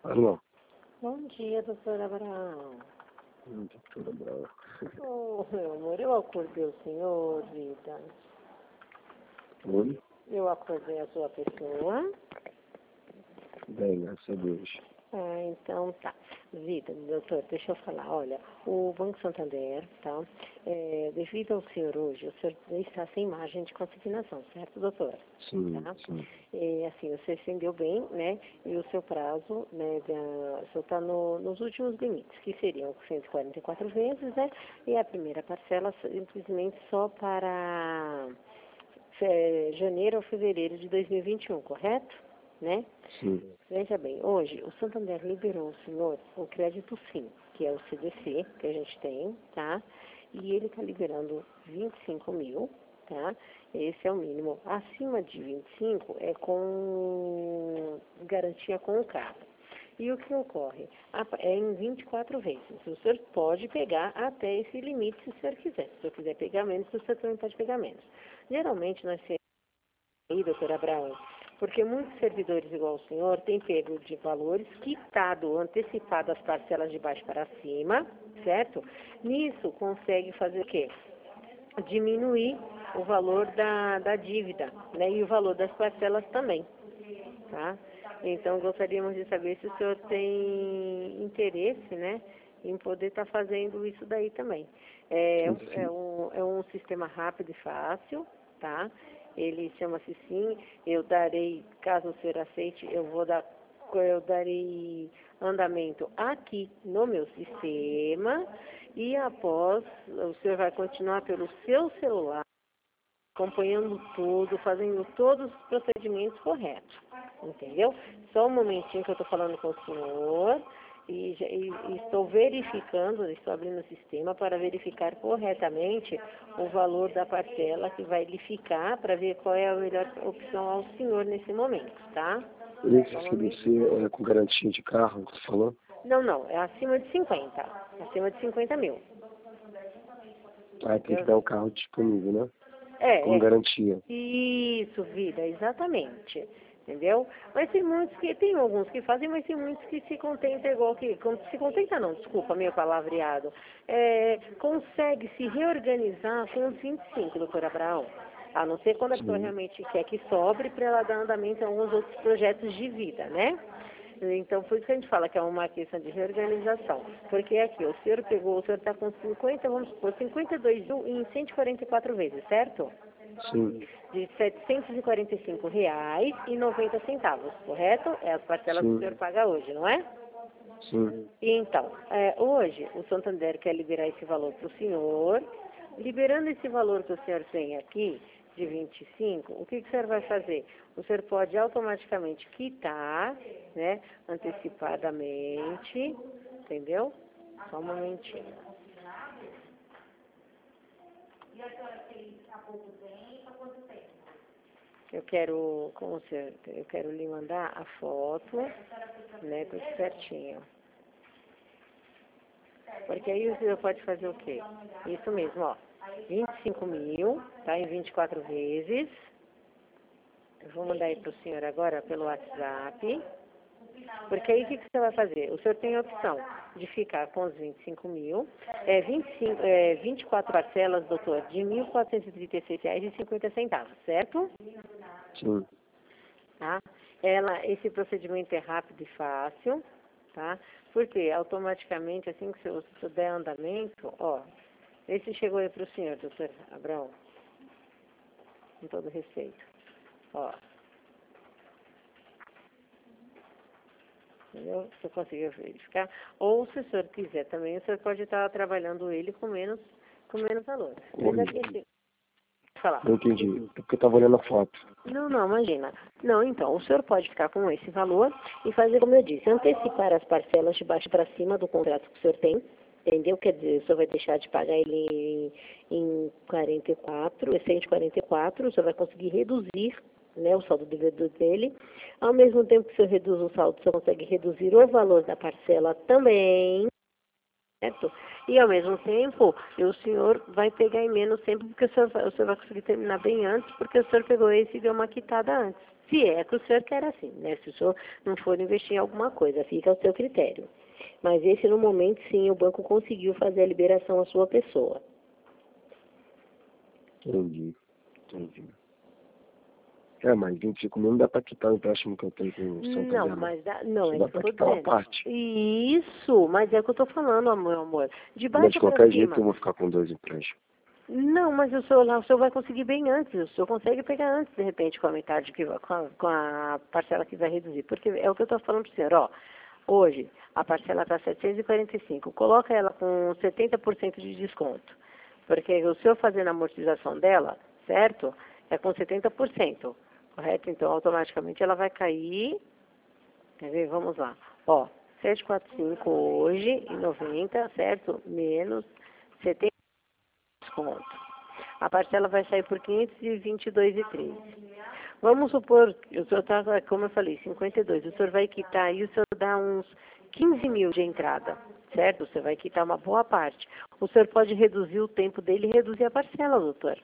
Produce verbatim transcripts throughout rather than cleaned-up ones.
Alô? Bom dia, doutora Abraão. Hum, doutora Abraão. Oh, meu amor, eu acordei o senhor, vida. Oi? Eu acordei a sua pessoa. Bem, graças a Deus. Ah, então tá. Vida, doutor, deixa eu falar. Olha, o Banco Santander, tá? É, devido ao senhor hoje, o senhor está sem margem de consignação, certo, doutor? Sim, Tá? sim. E, assim, você estendeu bem, né? E o seu prazo, né, da, o senhor está no, nos últimos limites, que seriam cento e quarenta e quatro vezes, né? E a primeira parcela simplesmente só para é, janeiro ou fevereiro de dois mil e vinte e um, correto? Né? Sim. Veja bem, hoje o Santander liberou o senhor o crédito sim, que é o C D C que a gente tem, tá? E ele está liberando vinte e cinco mil, tá? Esse é o mínimo. Acima de vinte e cinco é com garantia com o carro. E o que ocorre? É em vinte e quatro vezes. O senhor pode pegar até esse limite se o senhor quiser. Se o senhor quiser pegar menos, o senhor também pode pegar menos. Geralmente nós temos aí, doutora Abraão, porque muitos servidores igual o senhor têm pego de valores, quitado, antecipado as parcelas de baixo para cima, certo? Nisso consegue fazer o quê? Diminuir o valor da, da dívida, né? E o valor das parcelas também, tá? Então gostaríamos de saber se o senhor tem interesse, né, em poder estar fazendo isso daí também. É, é, um, é um sistema rápido e fácil, tá? Ele chama-se sim, eu darei, caso o senhor aceite, eu vou dar, eu darei andamento aqui no meu sistema e após, o senhor vai continuar pelo seu celular, acompanhando tudo, fazendo todos os procedimentos corretos, entendeu? Só um momentinho que eu estou falando com o senhor e, já, e, e estou verificando, estou abrindo o sistema para verificar corretamente o valor da parcela que vai lhe ficar para ver qual é a melhor opção ao senhor nesse momento, tá? Esse C D C é com garantia de carro, que você falou? Não, não, é acima de cinquenta, acima de cinquenta mil. Ah, tem que dar o carro disponível, né? É, Com é. garantia. Isso, vida, exatamente. Entendeu? Mas tem muitos que, tem alguns que fazem, mas tem muitos que se contentam igual que, se contenta não, desculpa, meu palavreado, é, consegue se reorganizar com os vinte e cinco, doutor Abraão. A não ser quando a pessoa Sim. realmente quer que sobre para ela dar andamento a alguns outros projetos de vida, né? Então, por isso que a gente fala que é uma questão de reorganização. Porque aqui, o senhor pegou, o senhor está com cinquenta, vamos supor, cinquenta e dois mil em cento e quarenta e quatro vezes, certo? Sim. De setecentos e quarenta e cinco reais e noventa centavos, correto? É as parcelas que o senhor paga hoje, não é? Sim. E então, é, hoje o Santander quer liberar esse valor para o senhor. Liberando esse valor que o senhor tem aqui, de vinte e cinco, o que, que o senhor vai fazer? O senhor pode automaticamente quitar, né, antecipadamente, entendeu? Só um momentinho. Eu quero, como o senhor, eu quero lhe mandar a foto, né, tudo certinho. Porque aí o senhor pode fazer o quê? Isso mesmo, ó. vinte e cinco mil, tá? Em vinte e quatro vezes. Eu vou mandar aí para o senhor agora pelo WhatsApp. Porque aí o que, que você vai fazer? O senhor tem a opção de ficar com os vinte e cinco mil, é, vinte e cinco, é, vinte e quatro parcelas, doutor, de mil quatrocentos e trinta e seis reais e cinquenta centavos, certo? Sim. Tá? Ela, esse procedimento é rápido e fácil, tá? Porque automaticamente, assim que o senhor der andamento, ó, esse chegou aí para o senhor, doutor Abraão, com todo respeito, ó. Entendeu? Você conseguiu verificar? Ou se o senhor quiser também, o senhor pode estar trabalhando ele com menos, com menos valor. Mas aqui, assim, falar. Não entendi. É porque eu estava olhando a foto. Não, não, imagina. Não, então, o senhor pode ficar com esse valor e fazer, como eu disse, antecipar as parcelas de baixo para cima do contrato que o senhor tem, entendeu? Quer dizer, o senhor vai deixar de pagar ele em, em quarenta e quatro, cento e quarenta e quatro, o senhor vai conseguir reduzir, né, o saldo devedor dele. Ao mesmo tempo que o senhor reduz o saldo, o senhor consegue reduzir o valor da parcela também, certo? E ao mesmo tempo, o senhor vai pegar em menos tempo, porque o senhor, vai, o senhor vai conseguir terminar bem antes, porque o senhor pegou esse e deu uma quitada antes. Se é que o senhor quer assim, né? Se o senhor não for investir em alguma coisa, fica ao seu critério. Mas esse, no momento, sim, o banco conseguiu fazer a liberação à sua pessoa. Entendi, entendi. É, mas vinte e cinco mil não dá para quitar o empréstimo que eu tenho com o Santander. Não, mas dá, não, Só é dá isso que eu para tô quitar uma dizendo. parte. Isso, mas é o que eu tô falando, meu amor. De Mas baixo de para qualquer cima. jeito eu vou ficar com dois empréstimos. Não, mas o senhor, lá, o senhor vai conseguir bem antes. O senhor consegue pegar antes, de repente, com a metade, que, vai- com, a, com a parcela que vai reduzir. Porque é o que eu estou falando para o senhor, ó. Hoje, a parcela está setecentos e quarenta e cinco. Coloca ela com setenta por cento de desconto. Porque o senhor fazendo a amortização dela, certo? É com setenta por cento. Correto? Então, automaticamente ela vai cair. Quer ver? Vamos lá. Ó, setecentos e quarenta e cinco hoje, e noventa, certo? Menos setenta desconto. A parcela vai sair por quinhentos e vinte e dois reais e treze centavos. Vamos supor que o senhor está, como eu falei, cinquenta e dois. O senhor vai quitar aí, o senhor dá uns quinze mil de entrada, certo? Você vai quitar uma boa parte. O senhor pode reduzir o tempo dele e reduzir a parcela, doutor.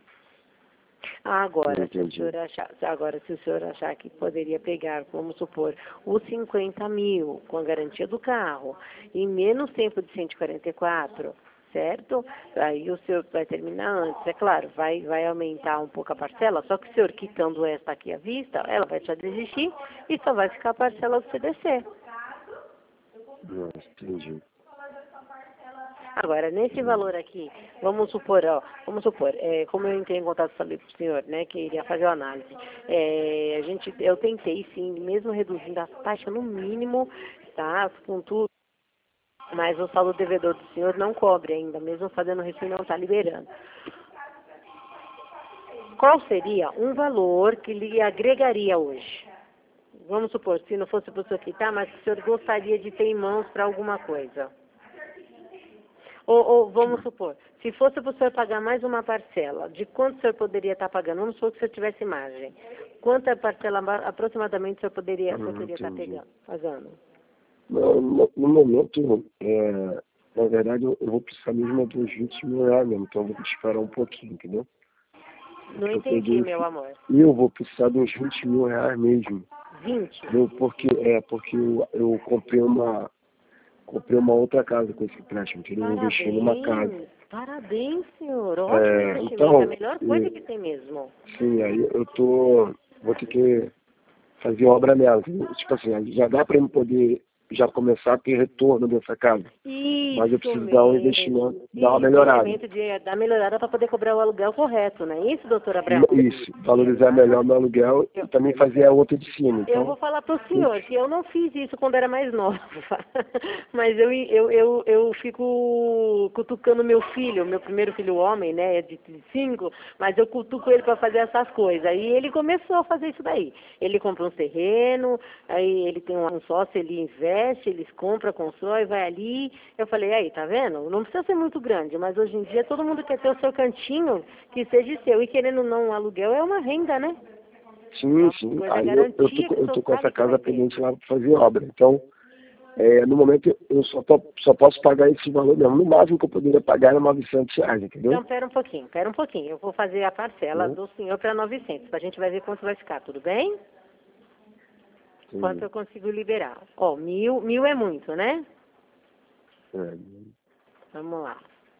Agora, se o senhor achar, agora, se o senhor achar que poderia pegar, vamos supor, os cinquenta mil com a garantia do carro e menos tempo de cento e quarenta e quatro, certo? Aí o senhor vai terminar antes, é claro, vai, vai aumentar um pouco a parcela, só que o senhor quitando esta aqui à vista, ela vai já desistir e só vai ficar a parcela do C D C. Nossa, entendi. Agora, nesse valor aqui, vamos supor, ó, vamos supor, é, como eu entrei em contato falei para o senhor, né, que iria fazer a análise, é, a gente, eu tentei sim, mesmo reduzindo a taxa no mínimo, tá, com tudo, mas o saldo devedor do senhor não cobre ainda, mesmo fazendo o refil não está liberando. Qual seria um valor que lhe agregaria hoje? Vamos supor, se não fosse para o senhor quitar, mas que o senhor gostaria de ter em mãos para alguma coisa. Ou, ou vamos supor, se fosse para o senhor pagar mais uma parcela, de quanto o senhor poderia estar pagando? Vamos supor que o senhor tivesse margem. Quanta parcela aproximadamente o senhor poderia, o senhor poderia estar pegando, pagando? No, no, no momento, é, na verdade, eu, eu vou precisar mesmo dos vinte mil reais mesmo, então eu vou esperar um pouquinho, entendeu? Não Eu entendi, peguei, meu amor. e eu vou precisar dos vinte mil reais mesmo. vinte? Eu, porque, é, porque eu, eu comprei uma comprei uma outra casa com esse empréstimo, entendeu? Eu investi numa casa. Parabéns, parabéns, senhor. Ótimo É, investimento, então, é a melhor coisa e- que tem mesmo. sim, aí eu tô, vou ter que fazer obra nela, entendeu? Tipo assim, já dá para eu poder já começar a ter retorno dessa casa. Mas eu Isso preciso dar um mesmo. investimento, dar uma Isso, melhorada. investimento de dar melhorada para poder cobrar o aluguel correto, não é isso, doutor Abraão? Isso, valorizar melhor meu aluguel e também fazer a outra de cima. Eu Então, vou falar para o senhor que eu não fiz isso quando era mais nova, mas eu, eu, eu, eu fico cutucando meu filho, meu primeiro filho homem, né, de cinco, mas eu cutuco ele para fazer essas coisas. E ele começou a fazer isso daí. Ele compra um terreno, aí ele tem um sócio, ele investe, ele compra, constrói, vai ali. Eu falei, aí, tá vendo? Não precisa ser muito grande, mas hoje em dia todo mundo quer ter o seu cantinho que seja seu. E querendo ou não, o aluguel é uma renda, né? sim, sim. Coisa Aí eu, eu, tô, garantia que o eu senhor tô com essa sabe que casa vai ter. pendente lá para fazer obra. Então, é, no momento eu só, tô, só posso pagar esse valor mesmo. No máximo que eu poderia pagar era novecentos reais, entendeu? Então, pera um pouquinho, pera um pouquinho. Eu vou fazer a parcela Né? do senhor para novecentos. A gente vai ver quanto vai ficar, tudo bem? Sim. Quanto eu consigo liberar. Ó, mil, mil é muito, né? É. Vamos lá.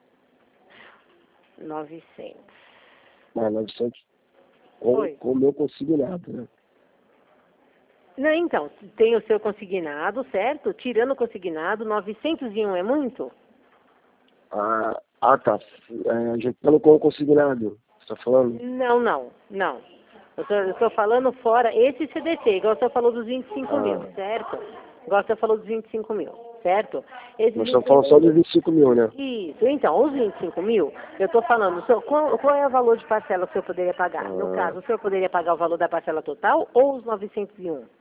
novecentos. Mas novecentos com, Oi. com o meu consignado, né? Não, então, tem o seu consignado, certo? Tirando o consignado, novecentos e um é muito? Ah, ah tá. É, a gente colocou o consignado. Você tá falando? Não, não, não. Eu tô, eu tô falando fora esse C D C, igual você falou dos vinte e cinco Ah. mil, certo? Igual você falou dos vinte e cinco mil, certo? Esse Nós estamos falando só dos vinte e cinco mil, né? Isso, então, os vinte e cinco mil, eu estou falando, o senhor, qual, qual é o valor de parcela que o senhor poderia pagar? No Ah. caso, o senhor poderia pagar o valor da parcela total ou os novecentos e um?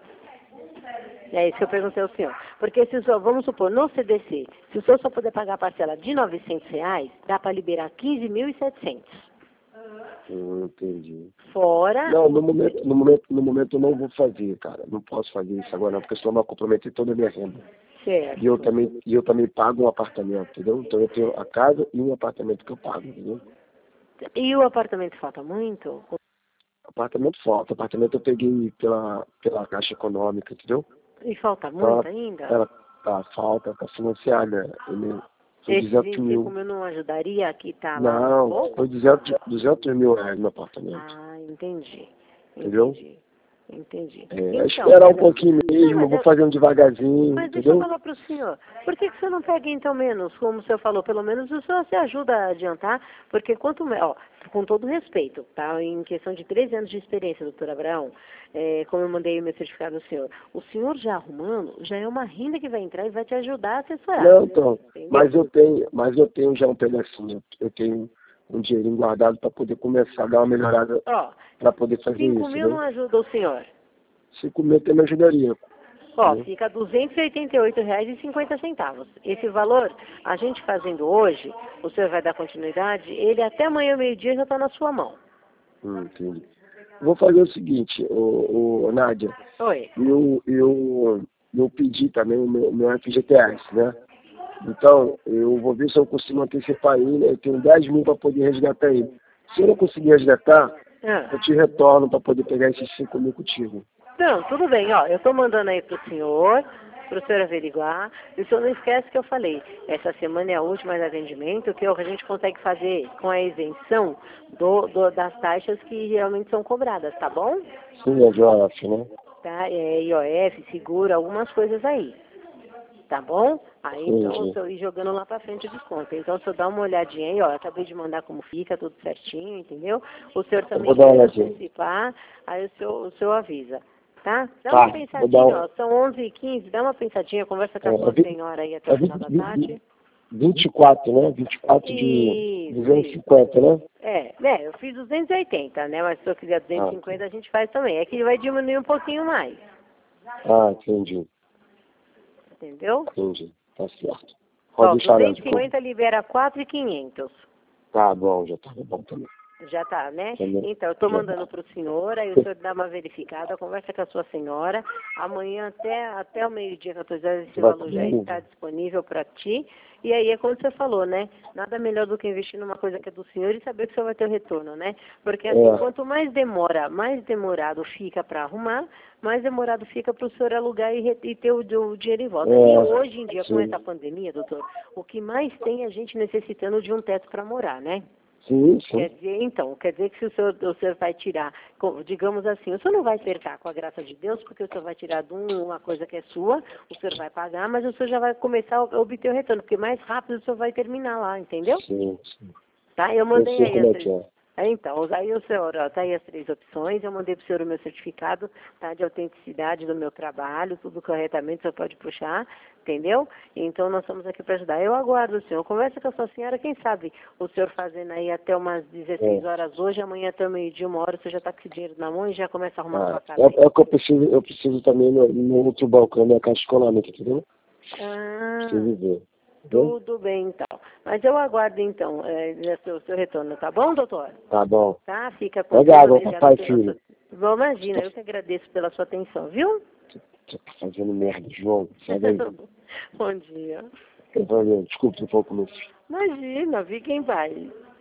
É isso que eu perguntei ao senhor. Porque se o senhor, vamos supor, no C D C, se o senhor só puder pagar a parcela de novecentos reais, dá para liberar quinze mil e setecentos. Hum, entendi. Fora... Não, no momento, no, momento, no momento eu não vou fazer, cara. Não posso fazer isso agora não, porque senão eu vou comprometer toda a minha renda. Certo. E eu também, e eu também pago um apartamento, entendeu? Então eu tenho a casa e um apartamento que eu pago, entendeu? E o apartamento falta muito? apartamento falta. Apartamento eu peguei pela, pela Caixa Econômica, entendeu? E falta muito Ela, ainda? ela tá, falta, tá financiada. Ele, foi Esse duzentos vinte e mil. cinco mil não ajudaria aqui, tá lá um Não, pouco? foi duzentos, duzentos mil reais no apartamento. Ah, entendi. Entendeu? Entendi. Entendi. É, Então, esperar um mas- pouquinho não, mesmo, mas vou eu- fazendo devagarzinho, Mas deixa eu entendeu? falar para o senhor, por que, que você não pega então menos, como o senhor falou, pelo menos o senhor se ajuda a adiantar, porque quanto mais, ó, com todo respeito, tá, em questão de três anos de experiência, doutor Abraão, é, como eu mandei o meu certificado ao senhor, o senhor já arrumando, já é uma renda que vai entrar e vai te ajudar a assessorar. Não, então, entendeu? mas eu tenho, mas eu tenho já um pedacinho, eu tenho um dinheirinho guardado para poder começar a dar uma melhorada, Ó, para poder fazer cinco isso, mil né? não ajuda o senhor. Cinco mil até me ajudaria. Ó, Né? fica duzentos e oitenta e oito reais e cinquenta centavos. Esse valor, a gente fazendo hoje, o senhor vai dar continuidade, ele até amanhã meio-dia já está na sua mão. Hum, entendi. Vou fazer o seguinte, o, o Nádia, Oi. eu, eu, eu pedi também o meu, meu F G T S, né? Então, eu vou ver se eu consigo antecipar ele, eu tenho dez mil para poder resgatar ele. Se eu não conseguir resgatar, Ah. eu te retorno para poder pegar esses cinco mil contigo. Não, tudo bem, ó, eu estou mandando aí pro senhor, pro senhor averiguar, e o senhor não esquece que eu falei, essa semana é a última de atendimento, que é o que a gente consegue fazer com a isenção do, do- das taxas que realmente são cobradas, tá bom? Sim, é de off, né? Tá, é I O F, seguro, algumas coisas aí, tá bom? Aí então Entendi. o senhor ir jogando lá pra frente o desconto. Então o senhor dá uma olhadinha aí, ó, eu acabei de mandar como fica, tudo certinho, entendeu? O senhor também vou dar uma quer olhadinha. antecipar, aí o senhor, o senhor avisa. Tá? Dá Tá, uma vou pensadinha, dar um- ó, são onze e quinze, dá uma pensadinha, conversa com a É, sua é vi- senhora aí até é o final da tarde. vinte e quatro, né? vinte e quatro de Isso, duzentos e cinquenta, né? É, né, eu fiz duzentos e oitenta, né, mas se eu quiser duzentos e cinquenta Ah, a gente faz também. É que vai diminuir um pouquinho mais, ah, entendi, entendeu? entendi. Tá certo. Ó, Pode deixar, duzentos e Nádia. cinquenta libera quatro mil e quinhentos. Tá bom, já tá bom também. Já tá, né? Também. Então, eu tô Já mandando pro senhor, aí o senhor dá uma verificada, conversa com a sua senhora. Amanhã até, até o meio-dia, quatorze horas, esse Vai valor já comigo? está disponível para ti. E aí é como você falou, né? Nada melhor do que investir numa coisa que é do senhor e saber que o senhor vai ter o retorno, né? Porque assim, É. quanto mais demora, mais demorado fica para arrumar, mais demorado fica para o senhor alugar e, re- e ter o, o dinheiro em volta. É, E hoje em dia, com sim. essa pandemia, doutor, o que mais tem é a gente necessitando de um teto para morar, né? Sim, Quer sim. dizer, então, quer dizer que se o senhor, o senhor vai tirar, co- digamos assim, o senhor não vai percar com a graça de Deus, porque o senhor vai tirar de um, uma coisa que é sua, o senhor vai pagar, mas o senhor já vai começar a obter o retorno, porque mais rápido o senhor vai terminar lá, entendeu? Sim, sim. Tá? Eu Eu mandei sei aí como as é que três. é. É, então, aí o senhor, ó, tá aí as três opções, eu mandei para o senhor o meu certificado, tá, de autenticidade do meu trabalho, tudo corretamente, o senhor pode puxar, entendeu? Então, nós estamos aqui para ajudar. Eu aguardo o senhor, conversa com a sua senhora, quem sabe o senhor fazendo aí até umas dezesseis É. horas hoje, amanhã até o meio-dia, uma hora, o senhor já está com esse dinheiro na mão e já começa a arrumar a Ah, sua casa é, aí. é que eu preciso, eu preciso também no, no outro balcão da Caixa Econômica, entendeu? Ah, Preciso ver. Entendeu? tudo bem, então. Mas eu aguardo, então, é, o seu, seu retorno, tá bom, doutor? Tá bom. Tá? Fica com Pega água, Deus, papai, obrigada pela filho. sua... Bom, imagina, eu que agradeço pela sua atenção, viu? Você tá fazendo merda, João. Sai daí. Bom dia. Eu vou ver. Desculpa um pouco, meu filho. Imagina, fique em paz.